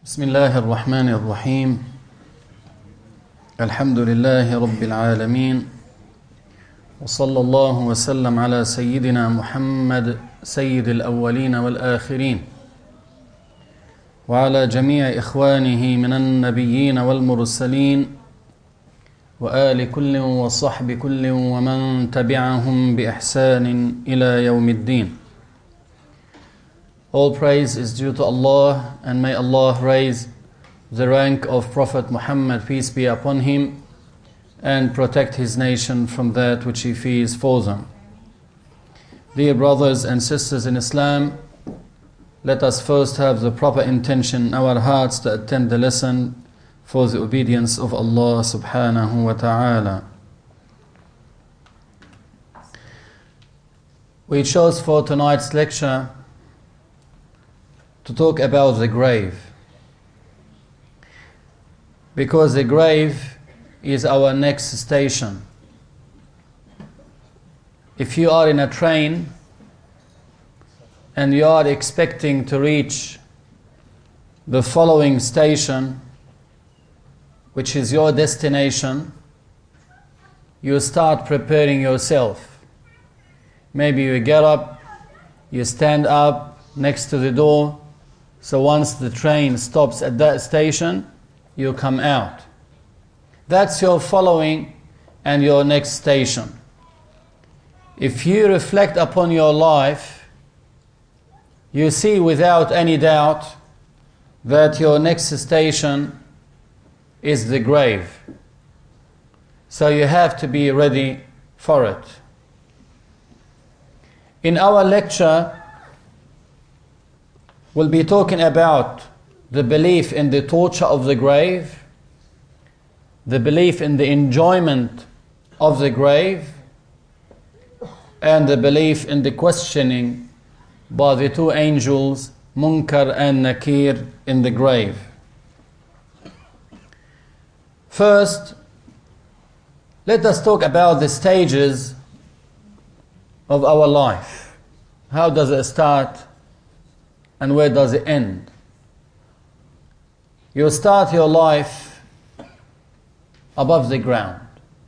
بسم الله الرحمن الرحيم الحمد لله رب العالمين وصلى الله وسلم على سيدنا محمد سيد الأولين والآخرين وعلى جميع إخوانه من النبيين والمرسلين وآل كل وصحب كل ومن تبعهم بإحسان إلى يوم الدين. All praise is due to Allah, and may Allah raise the rank of Prophet Muhammad, peace be upon him, and protect his nation from that which he fears for them. Dear brothers and sisters in Islam, let us first have the proper intention in our hearts to attend the lesson for the obedience of Allah subhanahu wa ta'ala. We chose for tonight's lecture to talk about the grave, because the grave is our next station. If you are in a train and you are expecting to reach the following station, which is your destination, you start preparing yourself. Maybe you get up, you stand up next to the door, so once the train stops at that station, you come out. That's your following and your next station. If you reflect upon your life, you see without any doubt that your next station is the grave. So you have to be ready for it. In our lecture, we'll be talking about the belief in the torture of the grave, the belief in the enjoyment of the grave, and the belief in the questioning by the two angels, Munkar and Nakir, in the grave. First, let us talk about the stages of our life. How does it start and where does it end? You start your life above the ground.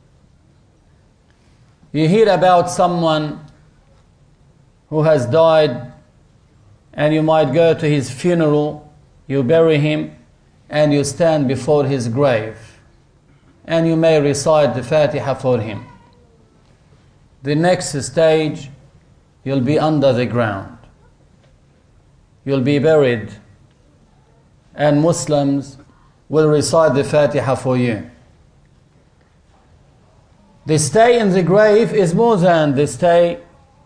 You hear about someone who has died, and you might go to his funeral, you bury him, and you stand before his grave, and you may recite the Fatiha for him. The next stage, you'll be under the ground. You'll be buried, and Muslims will recite the Fatiha for you. The stay in the grave is more than the stay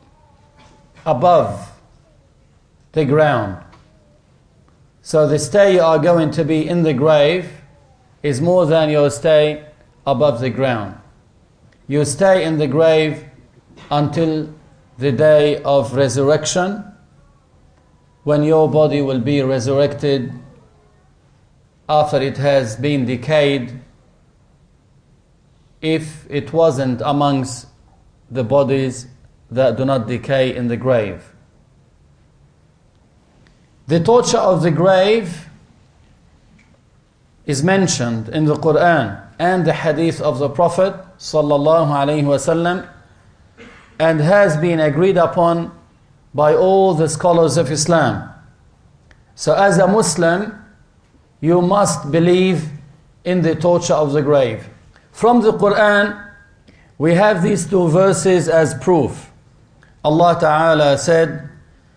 above the ground. So the stay you are going to be in the grave is more than your stay above the ground. You stay in the grave until the day of resurrection, when your body will be resurrected after it has been decayed, if it wasn't amongst the bodies that do not decay in the grave. The torture of the grave is mentioned in the Quran and the hadith of the Prophet sallallahu alaihi wasallam, and has been agreed upon by all the scholars of Islam. So as a Muslim, you must believe in the torture of the grave. From the Quran, we have these two verses as proof. Allah Ta'ala said,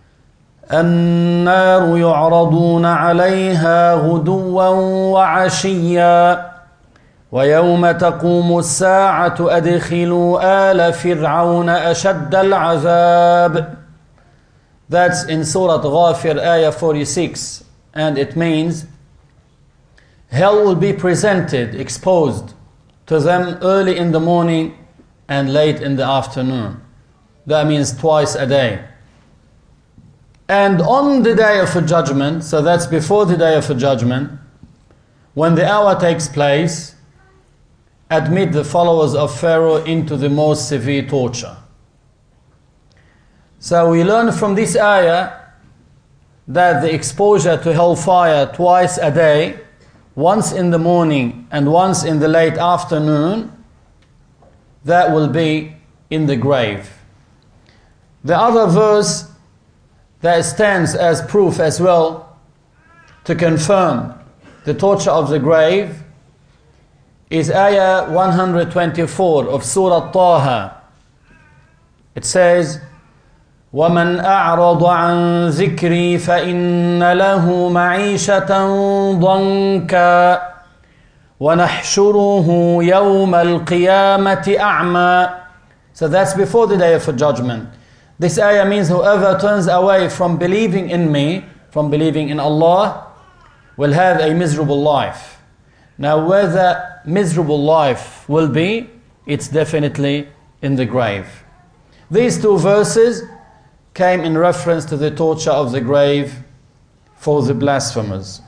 النار يعرضون عليها غدوا وعشيا ويوم تقوم الساعة أدخلوا آل فرعون أشد العذاب. That's in Surah Ghafir, ayah 46. And it means, hell will be presented, exposed to them early in the morning and late in the afternoon. That means twice a day. And on the day of judgment, so that's before the day of judgment, when the hour takes place, admit the followers of Pharaoh into the most severe torture. So we learn from this ayah that the exposure to hellfire twice a day, once in the morning and once in the late afternoon, that will be in the grave. The other verse that stands as proof as well to confirm the torture of the grave is Ayah 124 of Surah Taha. It says, وَمَنْ أَعْرَضَ عَنْ ذِكْرِي فَإِنَّ لَهُ مَعِيشَةً ضَنْكًا وَنَحْشُرُهُ يَوْمَ الْقِيَامَةِ أَعْمَى. So that's before the day of judgment. This ayah means whoever turns away from believing in me, from believing in Allah, will have a miserable life. Now where that miserable life will be, it's definitely in the grave. These two verses came in reference to the torture of the grave for the blasphemers.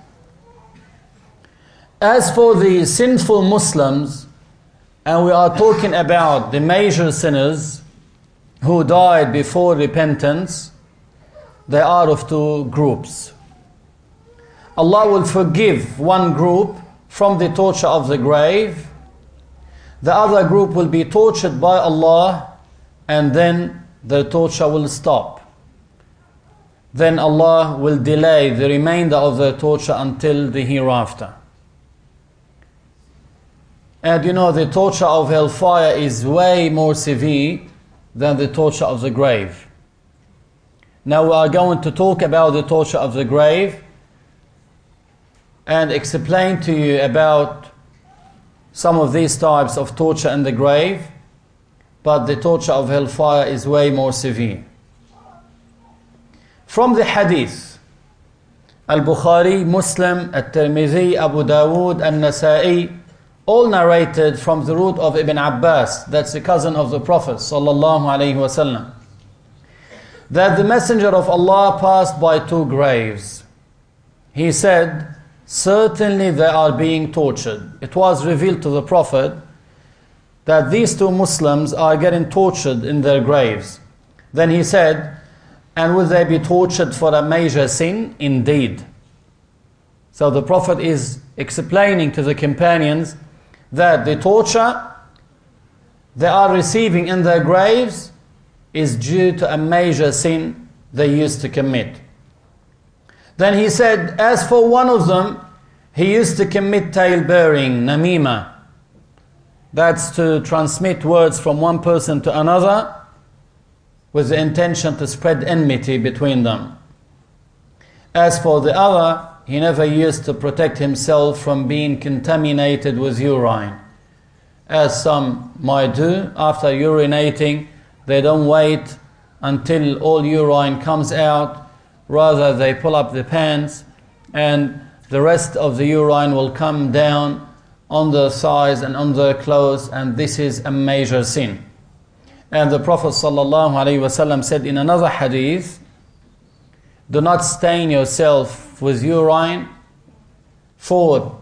As for the sinful Muslims, and we are talking about the major sinners who died before repentance, they are of two groups. Allah will forgive one group from the torture of the grave. The other group will be tortured by Allah, and then the torture will stop. Then Allah will delay the remainder of the torture until the hereafter. And you know, the torture of hellfire is way more severe than the torture of the grave. Now we are going to talk about the torture of the grave and explain to you about some of these types of torture in the grave, but the torture of hellfire is way more severe. From the hadith, Al-Bukhari, Muslim, At-Tirmidhi, Abu Dawood, An-Nasa'i, all narrated from the root of Ibn Abbas, that's the cousin of the Prophet sallallahu alaihi wasallam, that the Messenger of Allah passed by two graves. He said, certainly they are being tortured. It was revealed to the Prophet that these two Muslims are getting tortured in their graves. Then he said, and will they be tortured for a major sin? Indeed. So the Prophet is explaining to the companions that the torture they are receiving in their graves is due to a major sin they used to commit. Then he said, as for one of them, he used to commit tale-bearing, namima. That's to transmit words from one person to another with the intention to spread enmity between them. As for the other, he never used to protect himself from being contaminated with urine. As some might do, after urinating, they don't wait until all urine comes out. Rather, they pull up the pants and the rest of the urine will come down on their thighs and on their clothes, and this is a major sin. And the Prophet ﷺ said in another hadith, do not stain yourself with urine, for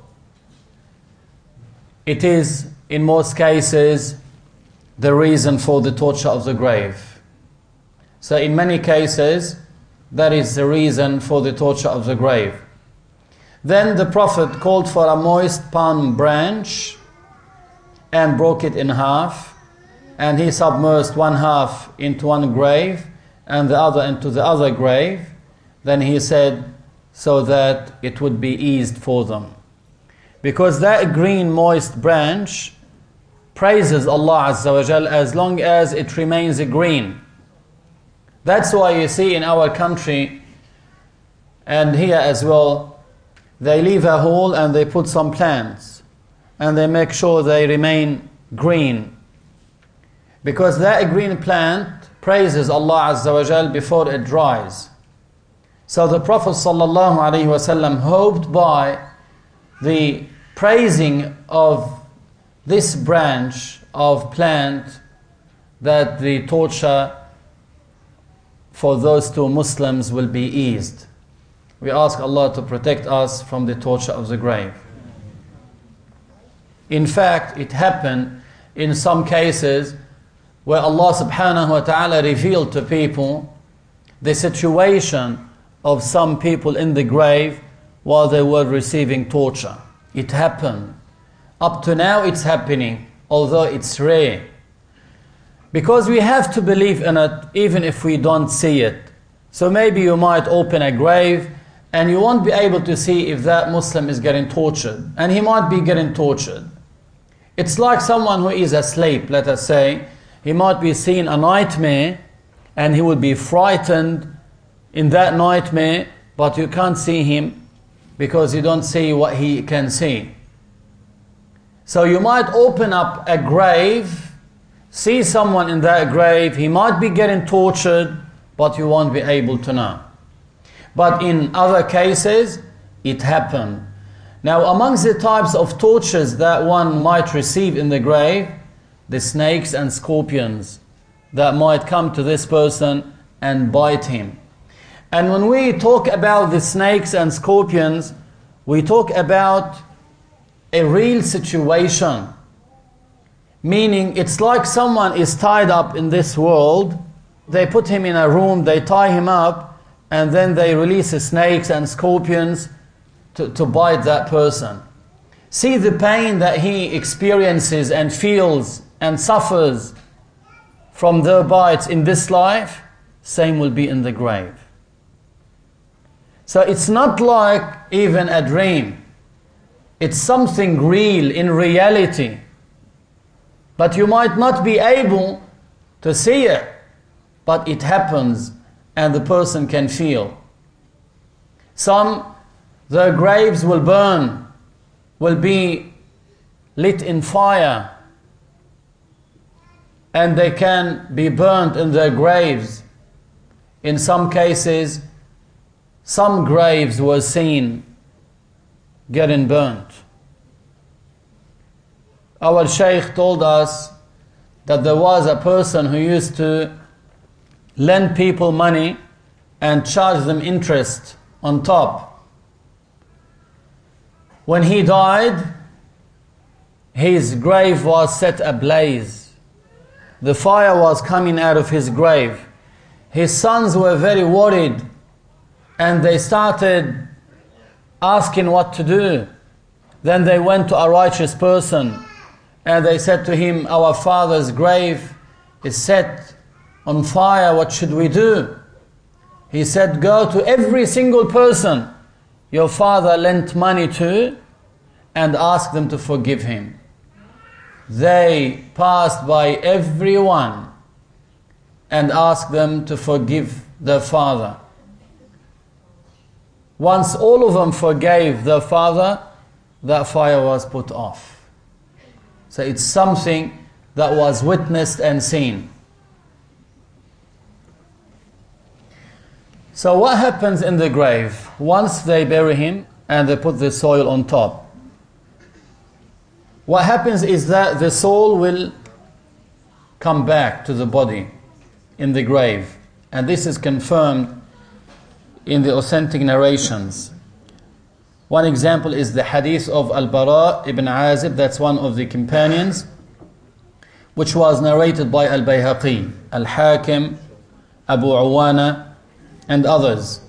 it is in most cases the reason for the torture of the grave. So in many cases, that is the reason for the torture of the grave. Then the Prophet called for a moist palm branch and broke it in half, and he submerged one half into one grave and the other into the other grave. Then he said, so that it would be eased for them. Because that green moist branch praises Allah Azza wa Jal as long as it remains green. That's why you see in our country and here as well, they leave a hole and they put some plants and they make sure they remain green. Because that green plant praises Allah Azza wa Jal before it dries. So the Prophet ﷺ hoped by the praising of this branch of plant that the torture for those two Muslims will be eased. We ask Allah to protect us from the torture of the grave. In fact, it happened in some cases where Allah subhanahu wa ta'ala revealed to people the situation of some people in the grave while they were receiving torture. It happened. Up to now it's happening, although it's rare. Because we have to believe in it even if we don't see it. So maybe you might open a grave and you won't be able to see if that Muslim is getting tortured. And he might be getting tortured. It's like someone who is asleep, let us say. He might be seeing a nightmare and he would be frightened in that nightmare, but you can't see him because you don't see what he can see. So you might open up a grave, see someone in that grave, he might be getting tortured, but you won't be able to know. But in other cases, it happened. Now, amongst the types of tortures that one might receive in the grave, the snakes and scorpions that might come to this person and bite him. And when we talk about the snakes and scorpions, we talk about a real situation. Meaning, it's like someone is tied up in this world, they put him in a room, they tie him up, and then they release the snakes and scorpions to bite that person. See the pain that he experiences and feels and suffers from their bites in this life, same will be in the grave. So it's not like even a dream. It's something real in reality. But you might not be able to see it, but it happens and the person can feel. Some, their graves will burn, will be lit in fire, and they can be burnt in their graves. In some cases, some graves were seen getting burnt. Our Shaykh told us that there was a person who used to lend people money and charge them interest on top. When he died, his grave was set ablaze. The fire was coming out of his grave. His sons were very worried and they started asking what to do. Then they went to a righteous person and they said to him, "Our father's grave is set on fire, what should we do?" He said, "Go to every single person your father lent money to and ask them to forgive him." They passed by everyone and asked them to forgive their father. Once all of them forgave their father, that fire was put off. So it's something that was witnessed and seen. So what happens in the grave? Once they bury him and they put the soil on top, what happens is that the soul will come back to the body in the grave. And this is confirmed in the authentic narrations. One example is the hadith of Al-Bara ibn Azib, that's one of the companions, which was narrated by Al-Bayhaqi, Al-Hakim, Abu Awana, and others.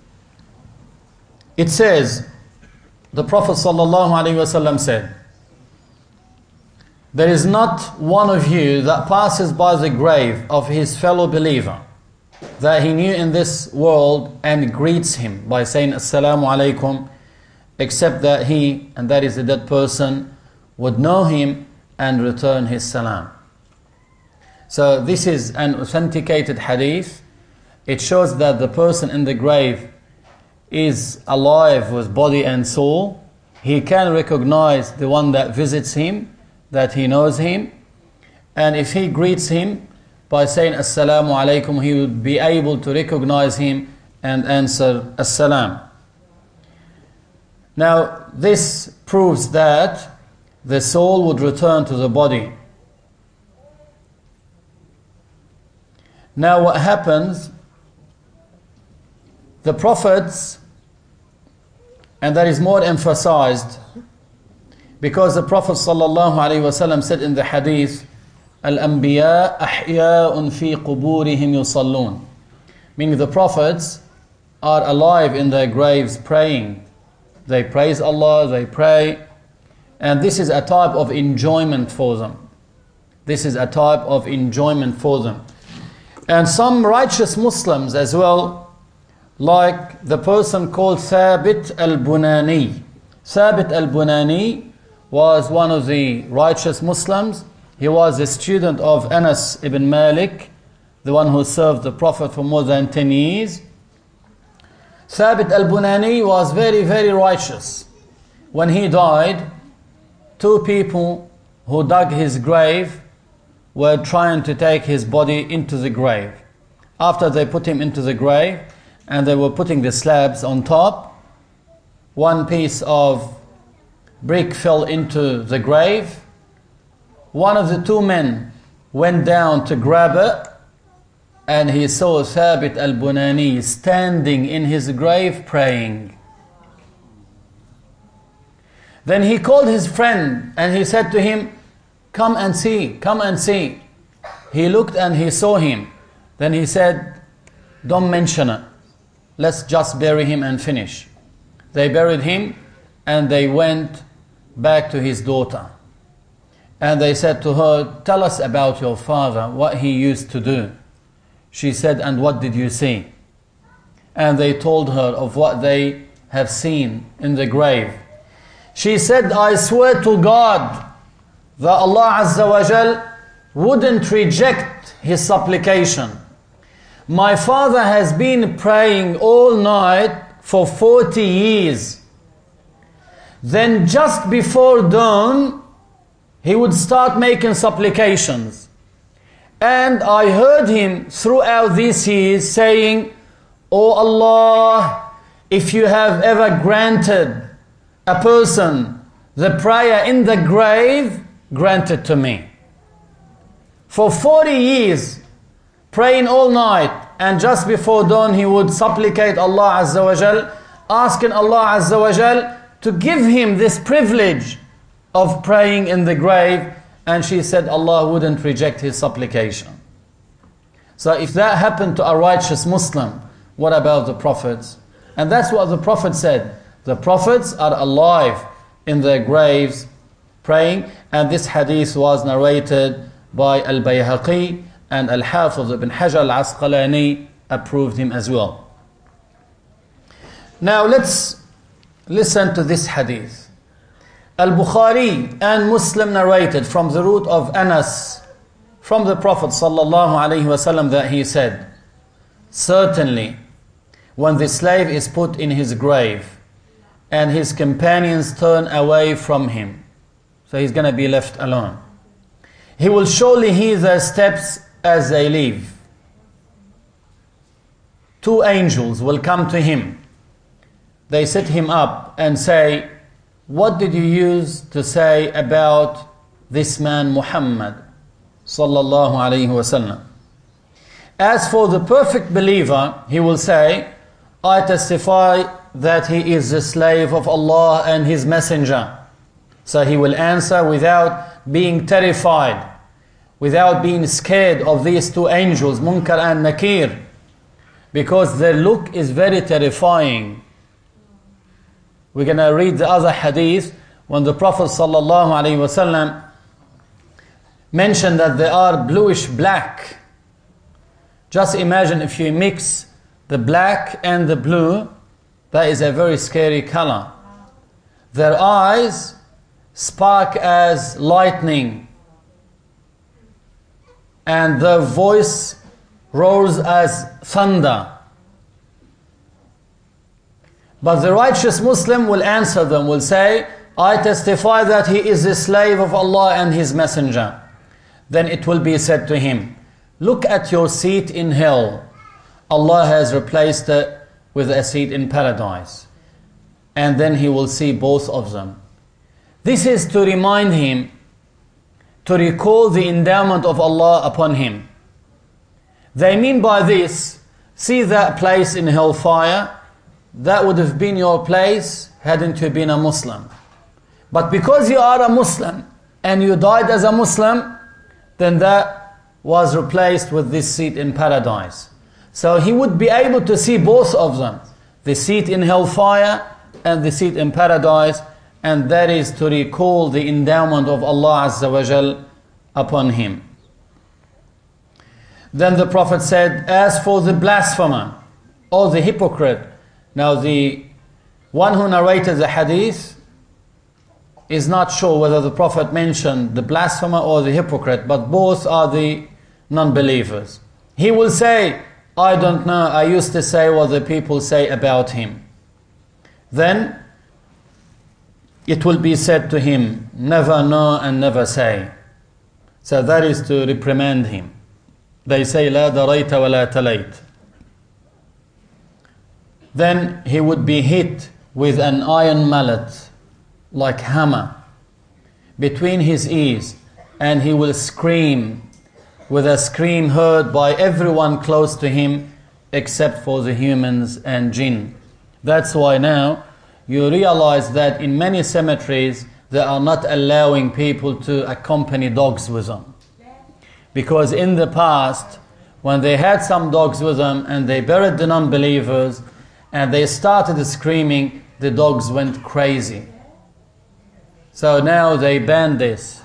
It says, the Prophet ﷺ said, "There is not one of you that passes by the grave of his fellow believer that he knew in this world and greets him by saying Assalamu alaikum, except that he, and that is the dead person, would know him and return his salam." So this is an authenticated hadith. It shows that the person in the grave is alive with body and soul. He can recognize the one that visits him, that he knows him. And if he greets him by saying Assalamu alaikum, he would be able to recognize him and answer Assalam. Now, this proves that the soul would return to the body. Now, what happens? The prophets, and that is more emphasized, because the Prophet ﷺ said in the hadith, "Al-Anbiya ahya'un fi quburihim yusallun," meaning the prophets, are alive in their graves praying. They praise Allah, they pray, and this is a type of enjoyment for them. This is a type of enjoyment for them. And some righteous Muslims as well, like the person called Thabit al-Bunani. Thabit al-Bunani was one of the righteous Muslims. He was a student of Anas ibn Malik, the one who served the Prophet for more than 10 years. Thabit al-Bunani was very, very righteous. When he died, two people who dug his grave were trying to take his body into the grave. After they put him into the grave and they were putting the slabs on top, one piece of brick fell into the grave. One of the two men went down to grab it, and he saw Thabit al-Bunani standing in his grave praying. Then he called his friend and he said to him, "Come and see, come and see." He looked and he saw him. Then he said, "Don't mention it. Let's just bury him and finish." They buried him and they went back to his daughter. And they said to her, "Tell us about your father, what he used to do." She said, "And what did you see?" And they told her of what they have seen in the grave. She said, "I swear to God that Allah Azza wa Jal wouldn't reject his supplication. My father has been praying all night for 40 years. Then just before dawn, he would start making supplications. And I heard him throughout these years saying, 'O Allah, if you have ever granted a person the prayer in the grave, grant it to me.'" For 40 years, praying all night, and just before dawn he would supplicate Allah Azza wa Jal, asking Allah Azza wa Jal to give him this privilege of praying in the grave, and she said Allah wouldn't reject his supplication. So if that happened to a righteous Muslim, what about the prophets? And that's what the Prophet said. The prophets are alive in their graves praying, and this hadith was narrated by Al-Bayhaqi, and Al-Hafiz ibn Hajar al-Asqalani approved him as well. Now let's listen to this hadith. Al-Bukhari and Muslim narrated from the root of Anas from the Prophet sallallahu alaihi wasallam that he said, "Certainly, when the slave is put in his grave and his companions turn away from him, so he's going to be left alone, he will surely hear their steps as they leave. Two angels will come to him. They sit him up and say, 'What did you use to say about this man Muhammad sallallahu alaihi wasallam?' As for the perfect believer, he will say, 'I testify that he is the slave of Allah and his messenger.' So he will answer without being terrified, without being scared of these two angels, Munkar and Nakir, because their look is very terrifying. We're going to read the other hadith when the Prophet ﷺ mentioned that they are bluish black. Just imagine if you mix the black and the blue, that is a very scary color. Their eyes spark as lightning, and their voice roars as thunder. But the righteous Muslim will answer them, will say, 'I testify that he is a slave of Allah and his messenger.' Then it will be said to him, 'Look at your seat in hell. Allah has replaced it with a seat in paradise.' And then he will see both of them. This is to remind him, to recall the endowment of Allah upon him. They mean by this, see that place in hellfire? That would have been your place hadn't you been a Muslim. But because you are a Muslim and you died as a Muslim, then that was replaced with this seat in paradise. So he would be able to see both of them. the seat in hellfire and the seat in paradise, and that is to recall the endowment of Allah Azza wa Jal upon him. Then the Prophet said, as for the blasphemer or the hypocrite, now the one who narrated the hadith is not sure whether the Prophet mentioned the blasphemer or the hypocrite, but both are the non-believers. He will say, I don't know, I used to say what the people say about him. Then it will be said to him, never know and never say. So that is to reprimand him. They say, لا دريت ولا تليت. Then he would be hit with an iron mallet, like hammer, between his ears, and he will scream with a scream heard by everyone close to him except for the humans and jinn. That's why now you realize that in many cemeteries they are not allowing people to accompany dogs with them. Because in the past, when they had some dogs with them and they buried the non-believers and they started screaming, the dogs went crazy. So now they banned this.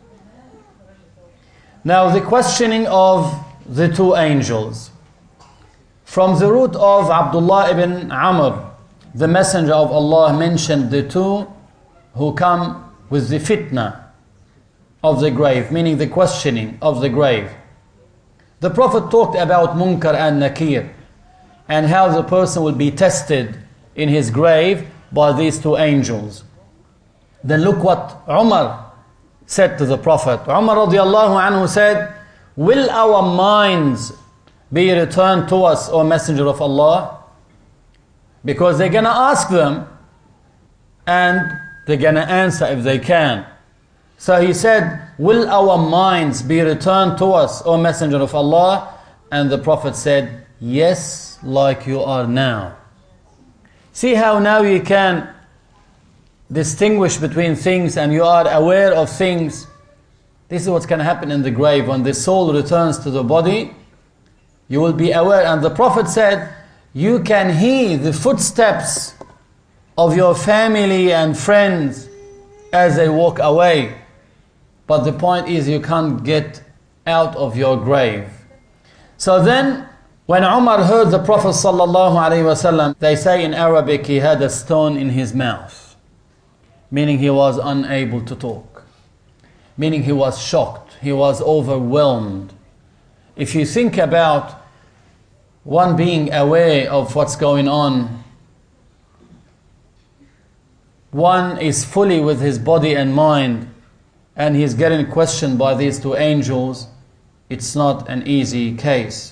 Now the questioning of the two angels. From the root of Abdullah ibn Amr, the messenger of Allah mentioned the two who come with the fitna of the grave, meaning the questioning of the grave. The Prophet talked about Munkar and Nakir and how the person will be tested in his grave by these two angels. Then look what Umar said to the Prophet. Umar radiallahu anhu said, will our minds be returned to us, O Messenger of Allah? Because they're going to ask them and they're going to answer if they can. So he said, will our minds be returned to us, O Messenger of Allah? And the Prophet said, yes, like you are now. See how now you can distinguish between things and you are aware of things. This is what's going to happen in the grave. When the soul returns to the body, you will be aware. And the Prophet said, you can hear the footsteps of your family and friends as they walk away. But the point is you can't get out of your grave. So then, when Umar heard the Prophet ﷺ, they say in Arabic he had a stone in his mouth. Meaning he was unable to talk. Meaning he was shocked. He was overwhelmed. If you think about one being aware of what's going on, one is fully with his body and mind, and he's getting questioned by these two angels, it's not an easy case.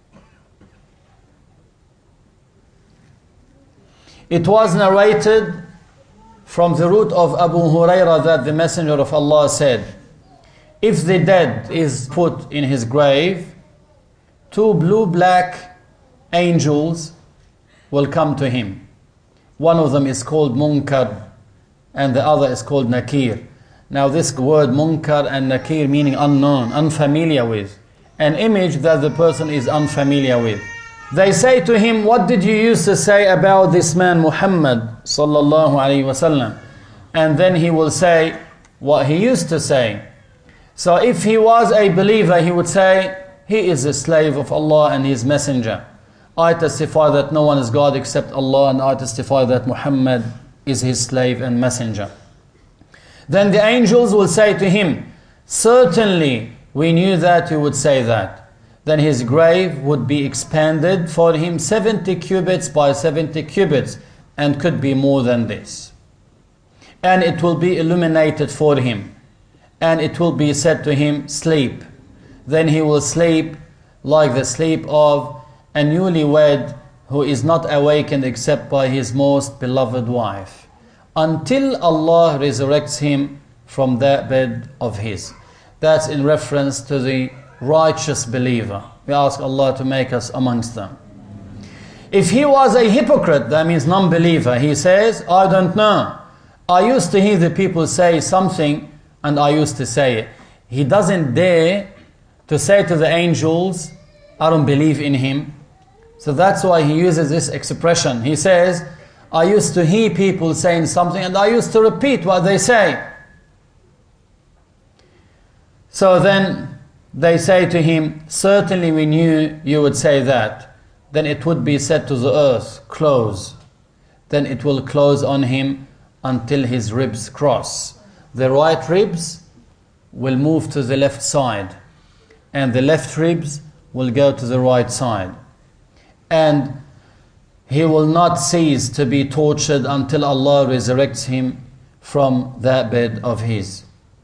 It was narrated from the root of Abu Hurairah that the Messenger of Allah said, if the dead is put in his grave, two blue-black angels will come to him. One of them is called Munkar and the other is called Nakir. Now this word Munkar and Nakir meaning unknown, unfamiliar with, an image that the person is unfamiliar with. They say to him, what did you used to say about this man Muhammad sallallahu alaihi wasallam? And then he will say what he used to say. So if he was a believer, he would say, he is a slave of Allah and His messenger. I testify that no one is God except Allah, and I testify that Muhammad is His slave and messenger. Then the angels will say to him, certainly we knew that you would say that. Then his grave would be expanded for him 70 cubits by 70 cubits, and could be more than this. And it will be illuminated for him. And it will be said to him, sleep. Then he will sleep like the sleep of a newlywed who is not awakened except by his most beloved wife, until Allah resurrects him from that bed of his. That's in reference to the righteous believer. We ask Allah to make us amongst them. If he was a hypocrite, that means non-believer, he says, I don't know. I used to hear the people say something and I used to say it. He doesn't dare to say to the angels, I don't believe in him. So that's why he uses this expression. He says, I used to hear people saying something and I used to repeat what they say. So then they say to him, certainly we knew you would say that. Then it would be said to the earth, close. Then it will close on him until his ribs cross. The right ribs will move to the left side, and the left ribs will go to the right side. And he will not cease to be tortured until Allah resurrects him from that bed of his.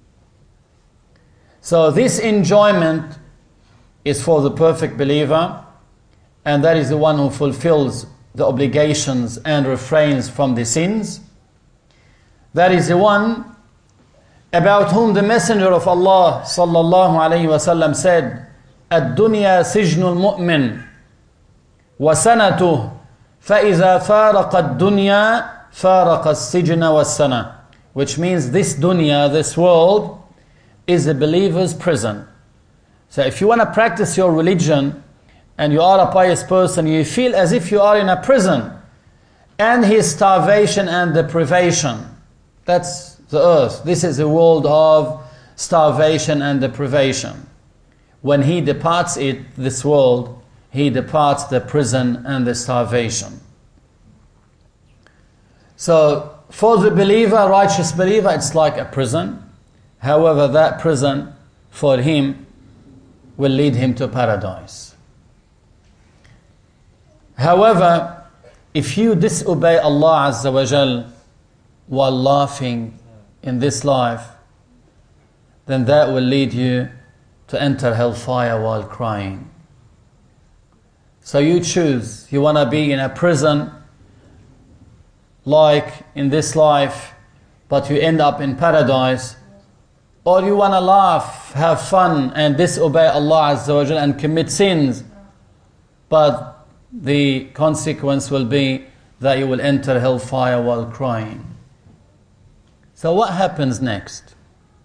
So this enjoyment is for the perfect believer, and that is the one who fulfills the obligations and refrains from the sins. That is the one about whom the Messenger of Allah sallallahu alayhi wa sallam said, الدنيا سجن المؤمن وسنته فإذا فارق الدنيا فارق السجن والسنة, which means this dunya, this world, is a believer's prison. So if you want to practice your religion and you are a pious person, you feel as if you are in a prison, and his starvation and deprivation. That's the earth. This is a world of starvation and deprivation. When he departs this world, he departs the prison and the starvation. So for the believer, righteous believer, it's like a prison. However, that prison for him will lead him to paradise. However, if you disobey Allah Azza wa Jal while laughing in this life, then that will lead you to enter hellfire while crying. So you choose. You want to be in a prison like in this life, but you end up in paradise, or you want to laugh, have fun, and disobey Allah Azza wa Jal and commit sins, but the consequence will be that you will enter hellfire while crying. So what happens next?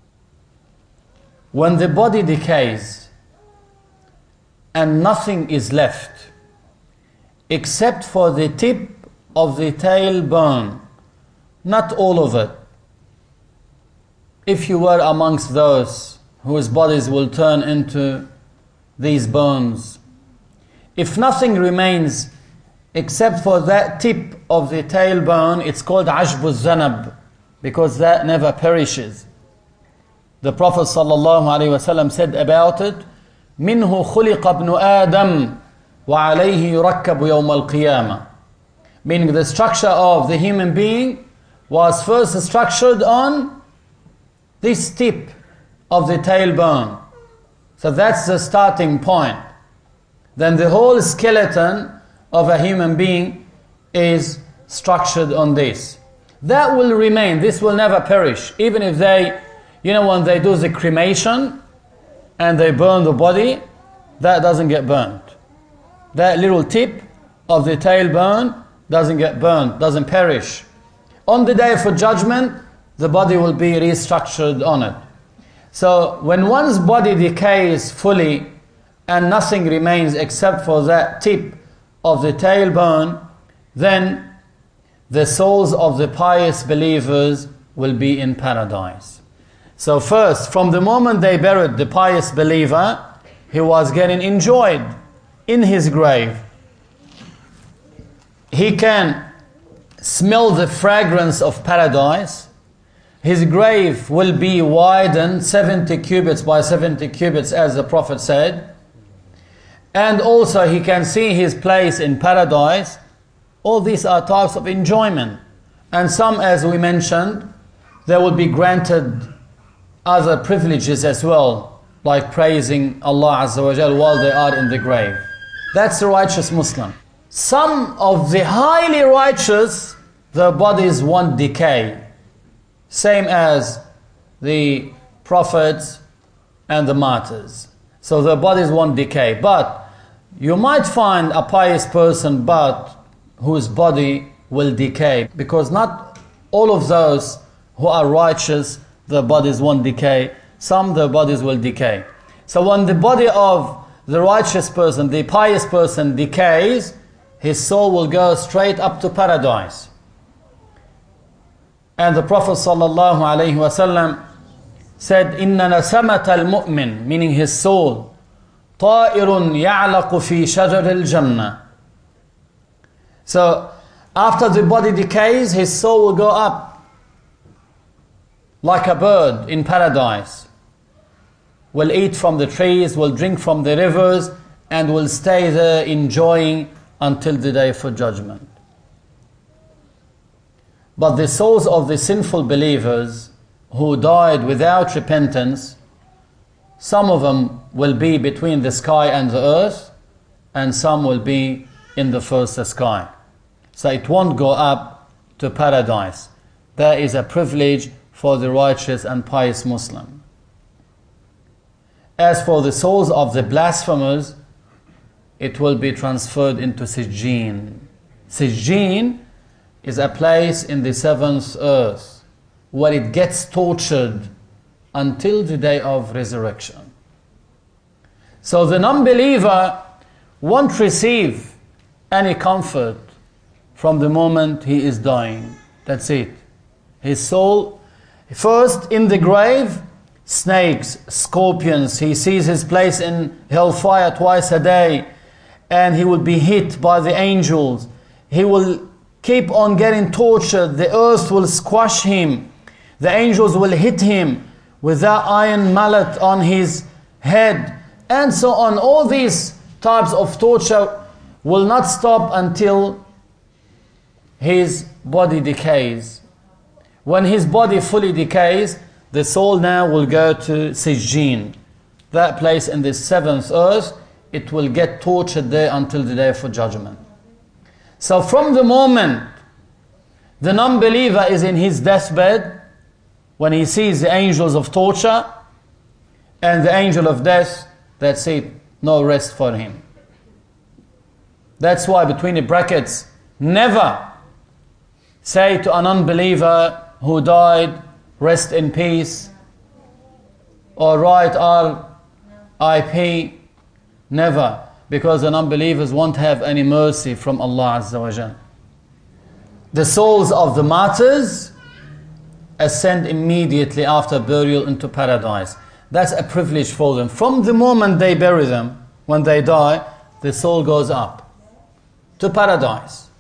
When the body decays and nothing is left except for the tip of the tailbone, not all of it. If you were amongst those whose bodies will turn into these bones, if nothing remains except for that tip of the tailbone, it's called Ajbu Zanab, because that never perishes. The Prophet ﷺ said about it, منه خلق ابن آدم وعليه يركب يوم القيامة. Meaning the structure of the human being was first structured on this tip of the tailbone. So that's the starting point. Then the whole skeleton of a human being is structured on this. That will remain. This will never perish. Even if they, when they do the cremation and they burn the body, that doesn't get burnt. That little tip of the tailbone doesn't get burnt, doesn't perish. On the day for judgment, the body will be restructured on it. So when one's body decays fully and nothing remains except for that tip of the tailbone, then the souls of the pious believers will be in paradise. So first, from the moment they buried the pious believer, he was getting enjoyed in his grave. He can smell the fragrance of paradise. His grave will be widened 70 cubits by 70 cubits, as the Prophet said. And also he can see his place in paradise. All these are types of enjoyment. And some, as we mentioned, they will be granted other privileges as well, like praising Allah Azza wa Jal while they are in the grave. That's the righteous Muslim. Some of the highly righteous, their bodies won't decay, same as the prophets and the martyrs. So their bodies won't decay. But you might find a pious person, but whose body will decay, because not all of those who are righteous, their bodies won't decay. Some, their bodies will decay. So when the body of the righteous person, the pious person decays, his soul will go straight up to paradise. And the Prophet ﷺ said, إِنَّ نَسَمَةَ الْمُؤْمِنِ, meaning his soul, طَائِرٌ يَعْلَقُ فِي شَجَرِ الْجَنَّةِ. So, after the body decays, his soul will go up like a bird in paradise. Will eat from the trees, will drink from the rivers, and will stay there enjoying until the day for judgment. But the souls of the sinful believers who died without repentance, some of them will be between the sky and the earth, and some will be in the first sky. So it won't go up to paradise. There is a privilege for the righteous and pious Muslim. As for the souls of the blasphemers, it will be transferred into Sijjin. Sijjin is a place in the seventh earth where it gets tortured until the day of resurrection. So the non-believer won't receive any comfort from the moment he is dying. That's it. His soul, first in the grave, snakes, scorpions, he sees his place in hellfire twice a day, and he will be hit by the angels. He will keep on getting tortured. The earth will squash him. The angels will hit him with that iron mallet on his head, and so on. All these types of torture will not stop until his body decays. When his body fully decays, the soul now will go to Sijjin, that place in the seventh earth. It will get tortured there until the day for judgment. So from the moment the non-believer is in his deathbed, when he sees the angels of torture and the angel of death, that's it, no rest for him. That's why between the brackets, never say to a non-believer who died, rest in peace, or write R.I.P. Never, because the non-believers won't have any mercy from Allah Azza wa Jal. The souls of the martyrs ascend immediately after burial into paradise. That's a privilege for them. From the moment they bury them, when they die, the soul goes up to paradise.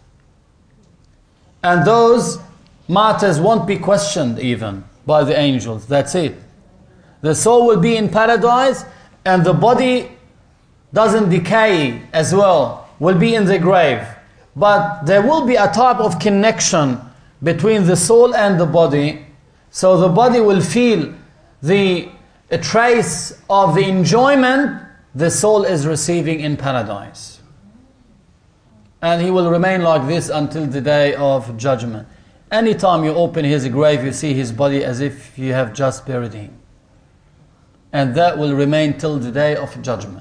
And those martyrs won't be questioned even by the angels. That's it. The soul will be in paradise, and the body doesn't decay as well, will be in the grave. But there will be a type of connection between the soul and the body, so the body will feel a trace of the enjoyment the soul is receiving in paradise. And he will remain like this until the day of judgment. Anytime you open his grave, you see his body as if you have just buried him. And that will remain till the day of judgment.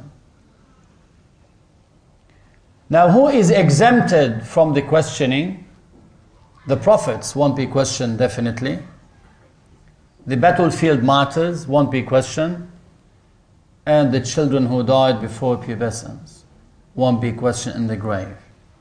Now, who is exempted from the questioning? The prophets won't be questioned, definitely. The battlefield martyrs won't be questioned. And the children who died before pubescence won't be questioned in the grave.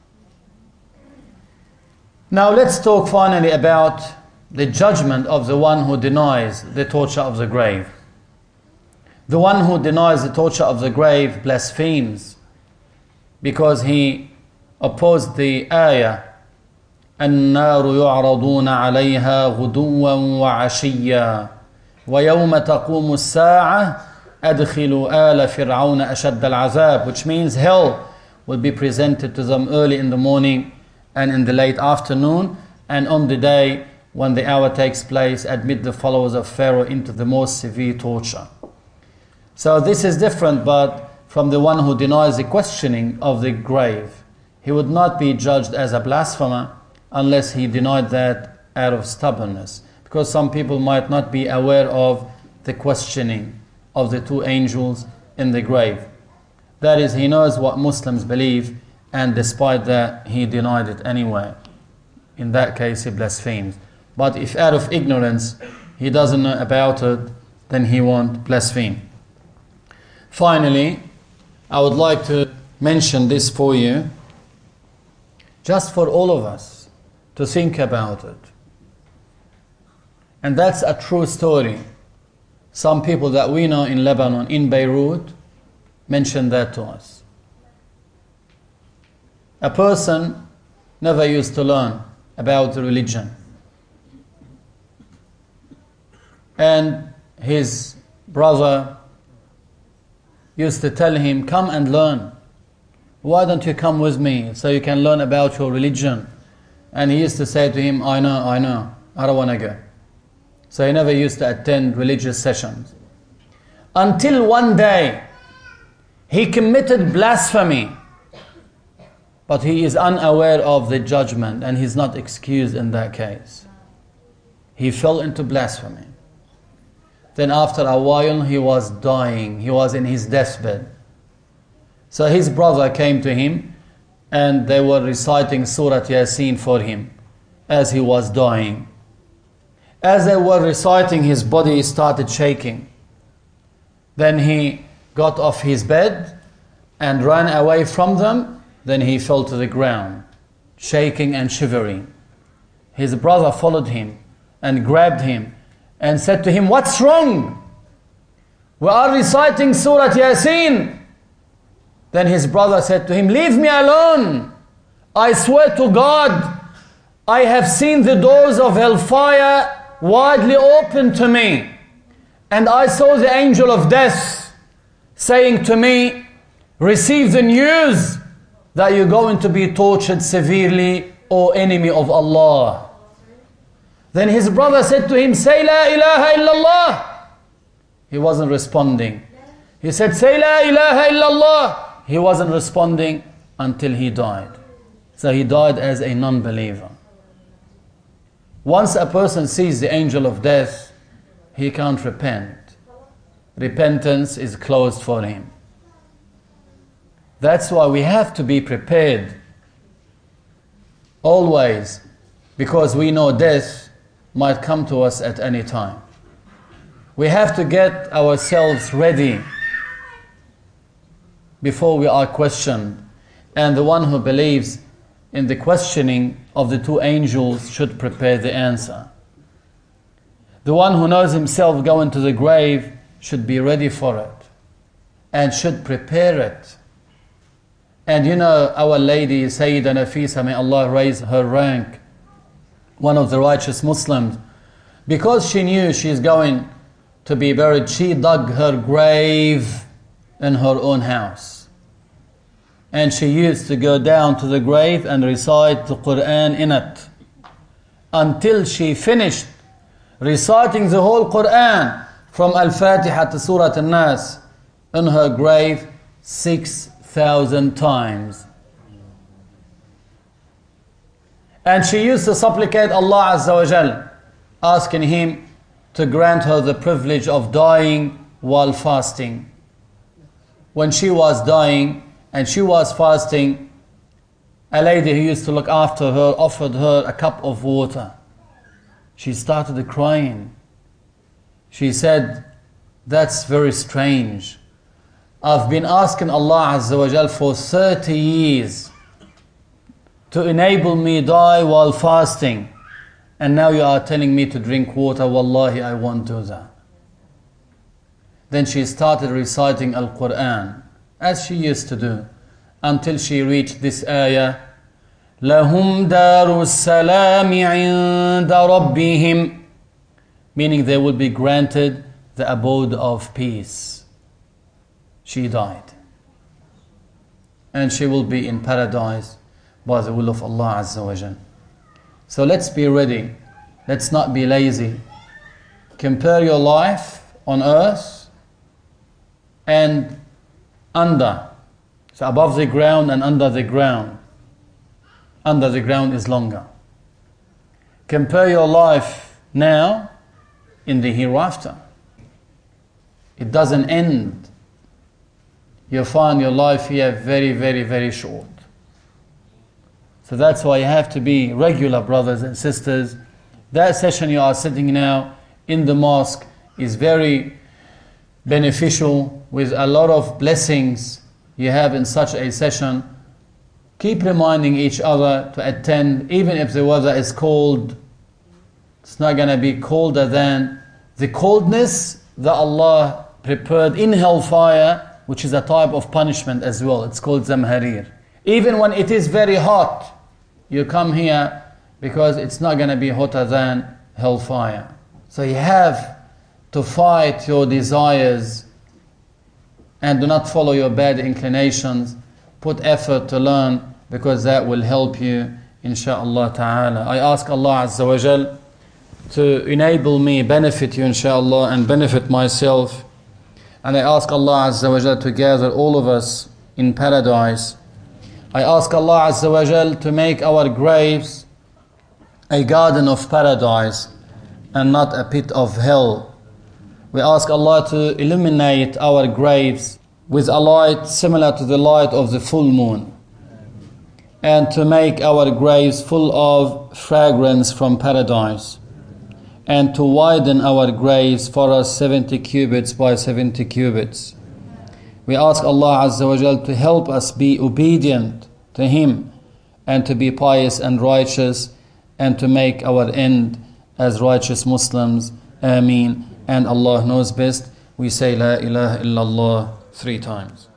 Now, let's talk finally about the judgment of the one who denies the torture of the grave. The one who denies the torture of the grave blasphemes because he opposed the ayah, النار يعرضون عليها غدوا وعشيا ويوم تقوم الساعة أدخلوا آل فرعون أشد العذاب, which means hell will be presented to them early in the morning and in the late afternoon, and on the day when the hour takes place, admit the followers of Pharaoh into the most severe torture. So this is different, but from the one who denies the questioning of the grave. He would not be judged as a blasphemer unless he denied that out of stubbornness, because some people might not be aware of the questioning of the two angels in the grave. That is, he knows what Muslims believe, and despite that, he denied it anyway. In that case, he blasphemes. But if out of ignorance, he doesn't know about it, then he won't blaspheme. Finally, I would like to mention this for you, just for all of us to think about it. And that's a true story. Some people that we know in Lebanon, in Beirut, mentioned that to us. A person never used to learn about the religion. And his brother used to tell him, come and learn. Why don't you come with me so you can learn about your religion? And he used to say to him, I know, I don't want to go. So he never used to attend religious sessions. Until one day, he committed blasphemy. But he is unaware of the judgment and he's not excused in that case. He fell into blasphemy. Then after a while he was dying. He was in his deathbed. So his brother came to him and they were reciting Surah Yasin for him as he was dying. As they were reciting, his body started shaking. Then he got off his bed and ran away from them. Then he fell to the ground, shaking and shivering. His brother followed him and grabbed him and said to him, what's wrong? We are reciting Surah Yasin. Then his brother said to him, leave me alone. I swear to God, I have seen the doors of hellfire widely open to me. And I saw the angel of death saying to me, receive the news that you're going to be tortured severely, O enemy of Allah. Then his brother said to him, say La ilaha illallah. He wasn't responding. He said, say La ilaha illallah. He wasn't responding until he died. So he died as a non-believer. Once a person sees the angel of death, he can't repent. Repentance is closed for him. That's why we have to be prepared always, because we know death might come to us at any time. We have to get ourselves ready before we are questioned. And the one who believes in the questioning of the two angels should prepare the answer. The one who knows himself going to the grave should be ready for it and should prepare it. And you know, our lady Sayyida Nafisa, may Allah raise her rank, one of the righteous Muslims, because she knew she's going to be buried, she dug her grave in her own house. And she used to go down to the grave and recite the Quran in it until she finished reciting the whole Quran from Al-Fatiha to Surah An-Nas in her grave 6,000 times. And she used to supplicate Allah Azza wa Jal, asking Him to grant her the privilege of dying while fasting. When she was dying and she was fasting, a lady who used to look after her offered her a cup of water. She started crying. She said, that's very strange. I've been asking Allah Azza wa Jal for 30 years to enable me die while fasting. And now you are telling me to drink water. Wallahi, I won't do that. Then she started reciting Al-Quran, as she used to do, until she reached this ayah, لَهُمْ دَارُ السَّلَامِ عِنْدَ رَبِّهِمْ, meaning they will be granted the abode of peace. She died. And she will be in paradise by the will of Allah Azza wa Jal. So let's be ready. Let's not be lazy. Compare your life on earth and under. So above the ground and under the ground. Under the ground is longer. Compare your life now in the hereafter. It doesn't end. You find your life here very, very, very short. So that's why you have to be regular, brothers and sisters. That session you are sitting now in the mosque is very beneficial, with a lot of blessings you have in such a session, keep reminding each other to attend, even if the weather is cold. It's not going to be colder than the coldness that Allah prepared in hellfire, which is a type of punishment as well. It's called Zamharir. Even when it is very hot, you come here because it's not going to be hotter than hellfire. So you have to fight your desires and do not follow your bad inclinations. Put effort to learn, because that will help you, insha'Allah ta'ala. I ask Allah Azza wa Jal to enable me, benefit you, insha'Allah, and benefit myself. And I ask Allah Azza wa Jal to gather all of us in paradise. I ask Allah Azza wa Jal to make our graves a garden of paradise and not a pit of hell. We ask Allah to illuminate our graves with a light similar to the light of the full moon, and to make our graves full of fragrance from paradise, and to widen our graves for us 70 cubits by 70 cubits. We ask Allah Azza wa Jal to help us be obedient to Him, and to be pious and righteous, and to make our end as righteous Muslims. Ameen. And Allah knows best. We say La ilaha illallah 3 times.